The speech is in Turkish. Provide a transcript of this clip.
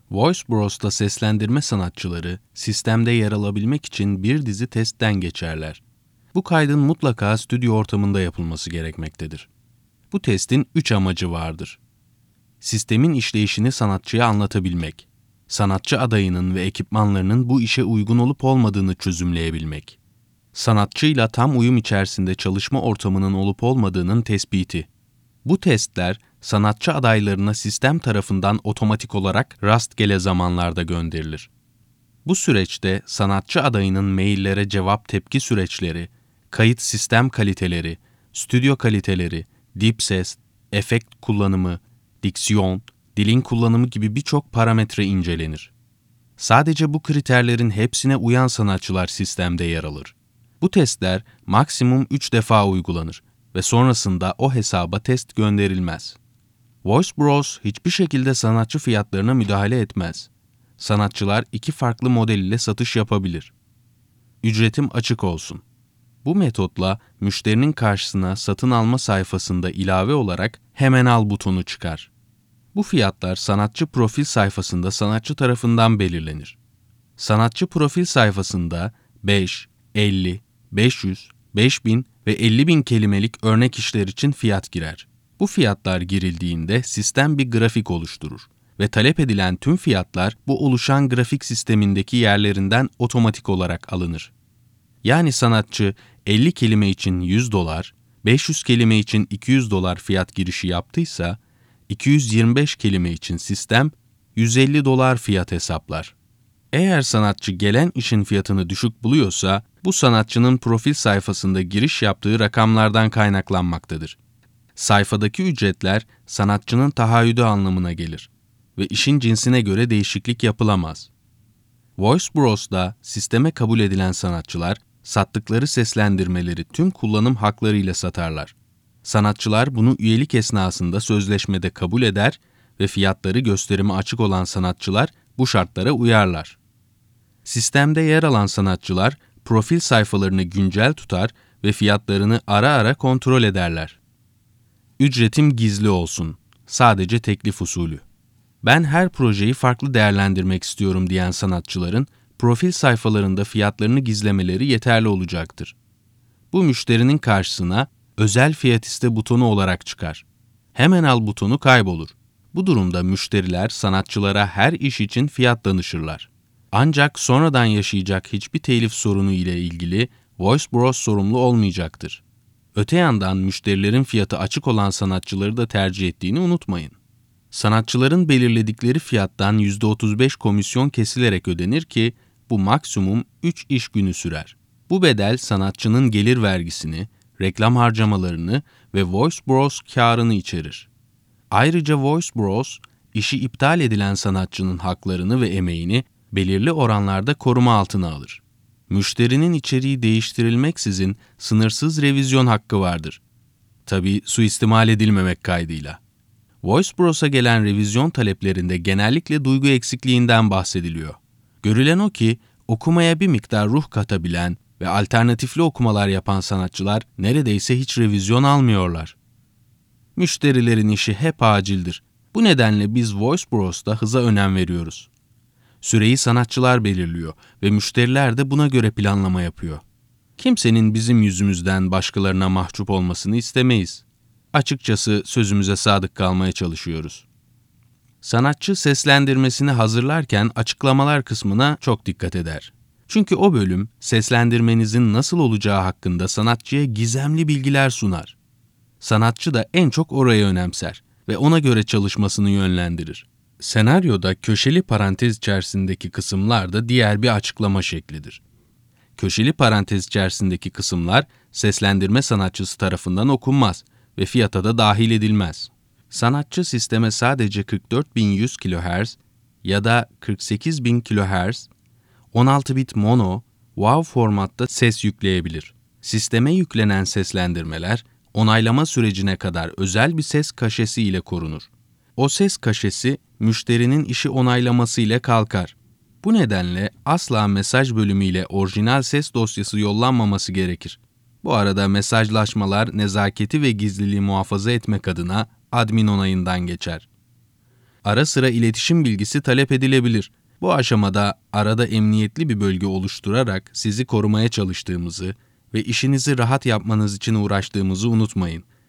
VoiceBros'ta seslendirme sanatçıları sistemde yer alabilmek için bir dizi testten geçerler. Bu kaydın mutlaka stüdyo ortamında yapılması gerekmektedir. Bu testin 3 amacı vardır. Sistemin işleyişini sanatçıya anlatabilmek, sanatçı adayının ve ekipmanlarının bu işe uygun olup olmadığını çözümleyebilmek, sanatçıyla tam uyum içerisinde çalışma ortamının olup olmadığının tespiti. Bu testler, sanatçı adaylarına sistem tarafından otomatik olarak rastgele zamanlarda gönderilir. Bu süreçte sanatçı adayının maillere cevap tepki süreçleri, kayıt sistem kaliteleri, stüdyo kaliteleri, dip ses, efekt kullanımı, diksiyon, dilin kullanımı gibi birçok parametre incelenir. Sadece bu kriterlerin hepsine uyan sanatçılar sistemde yer alır. Bu testler maksimum 3 defa uygulanır ve sonrasında o hesaba test gönderilmez. VoiceBros hiçbir şekilde sanatçı fiyatlarına müdahale etmez. Sanatçılar 2 farklı model ile satış yapabilir. Ücretim açık olsun. Bu metotla müşterinin karşısına satın alma sayfasında ilave olarak hemen al butonu çıkar. Bu fiyatlar sanatçı profil sayfasında sanatçı tarafından belirlenir. Sanatçı profil sayfasında 5, 50, 500, 5000 ve 50.000 kelimelik örnek işler için fiyat girer. Bu fiyatlar girildiğinde sistem bir grafik oluşturur ve talep edilen tüm fiyatlar bu oluşan grafik sistemindeki yerlerinden otomatik olarak alınır. Yani sanatçı 50 kelime için $100, 500 kelime için $200 fiyat girişi yaptıysa, 225 kelime için sistem $150 fiyat hesaplar. Eğer sanatçı gelen işin fiyatını düşük buluyorsa, bu sanatçının profil sayfasında giriş yaptığı rakamlardan kaynaklanmaktadır. Sayfadaki ücretler sanatçının taahhüdü anlamına gelir ve işin cinsine göre değişiklik yapılamaz. VoiceBros'da sisteme kabul edilen sanatçılar, sattıkları seslendirmeleri tüm kullanım haklarıyla satarlar. Sanatçılar bunu üyelik esnasında sözleşmede kabul eder ve fiyatları gösterime açık olan sanatçılar bu şartlara uyarlar. Sistemde yer alan sanatçılar profil sayfalarını güncel tutar ve fiyatlarını ara ara kontrol ederler. Ücretim gizli olsun. Sadece teklif usulü. Ben her projeyi farklı değerlendirmek istiyorum diyen sanatçıların profil sayfalarında fiyatlarını gizlemeleri yeterli olacaktır. Bu müşterinin karşısına özel fiyat iste butonu olarak çıkar. Hemen al butonu kaybolur. Bu durumda müşteriler sanatçılara her iş için fiyat danışırlar. Ancak sonradan yaşayacak hiçbir telif sorunu ile ilgili VoiceBros sorumlu olmayacaktır. Öte yandan müşterilerin fiyatı açık olan sanatçıları da tercih ettiğini unutmayın. Sanatçıların belirledikleri fiyattan %35 komisyon kesilerek ödenir ki bu maksimum 3 iş günü sürer. Bu bedel sanatçının gelir vergisini, reklam harcamalarını ve VoiceBros kârını içerir. Ayrıca VoiceBros, işi iptal edilen sanatçının haklarını ve emeğini belirli oranlarda koruma altına alır. Müşterinin içeriği değiştirilmeksizin sınırsız revizyon hakkı vardır. Tabii suistimal edilmemek kaydıyla. VoiceBros'a gelen revizyon taleplerinde genellikle duygu eksikliğinden bahsediliyor. Görülen o ki, okumaya bir miktar ruh katabilen ve alternatifli okumalar yapan sanatçılar neredeyse hiç revizyon almıyorlar. Müşterilerin işi hep acildir. Bu nedenle biz VoiceBros'ta hıza önem veriyoruz. Süreyi sanatçılar belirliyor ve müşteriler de buna göre planlama yapıyor. Kimsenin bizim yüzümüzden başkalarına mahcup olmasını istemeyiz. Açıkçası sözümüze sadık kalmaya çalışıyoruz. Sanatçı seslendirmesini hazırlarken açıklamalar kısmına çok dikkat eder. Çünkü o bölüm seslendirmenizin nasıl olacağı hakkında sanatçıya gizemli bilgiler sunar. Sanatçı da en çok orayı önemser ve ona göre çalışmasını yönlendirir. Senaryoda köşeli parantez içerisindeki kısımlar da diğer bir açıklama şeklidir. Köşeli parantez içerisindeki kısımlar seslendirme sanatçısı tarafından okunmaz ve fiyata da dahil edilmez. Sanatçı sisteme sadece 44.100 kHz ya da 48.000 kHz, 16 bit mono, WAV formatta ses yükleyebilir. Sisteme yüklenen seslendirmeler, onaylama sürecine kadar özel bir ses kaşesi ile korunur. O ses kaşesi, müşterinin işi onaylaması ile kalkar. Bu nedenle asla mesaj bölümüyle orijinal ses dosyası yollanmaması gerekir. Bu arada mesajlaşmalar nezaketi ve gizliliği muhafaza etmek adına admin onayından geçer. Ara sıra iletişim bilgisi talep edilebilir. Bu aşamada arada emniyetli bir bölge oluşturarak sizi korumaya çalıştığımızı ve işinizi rahat yapmanız için uğraştığımızı unutmayın.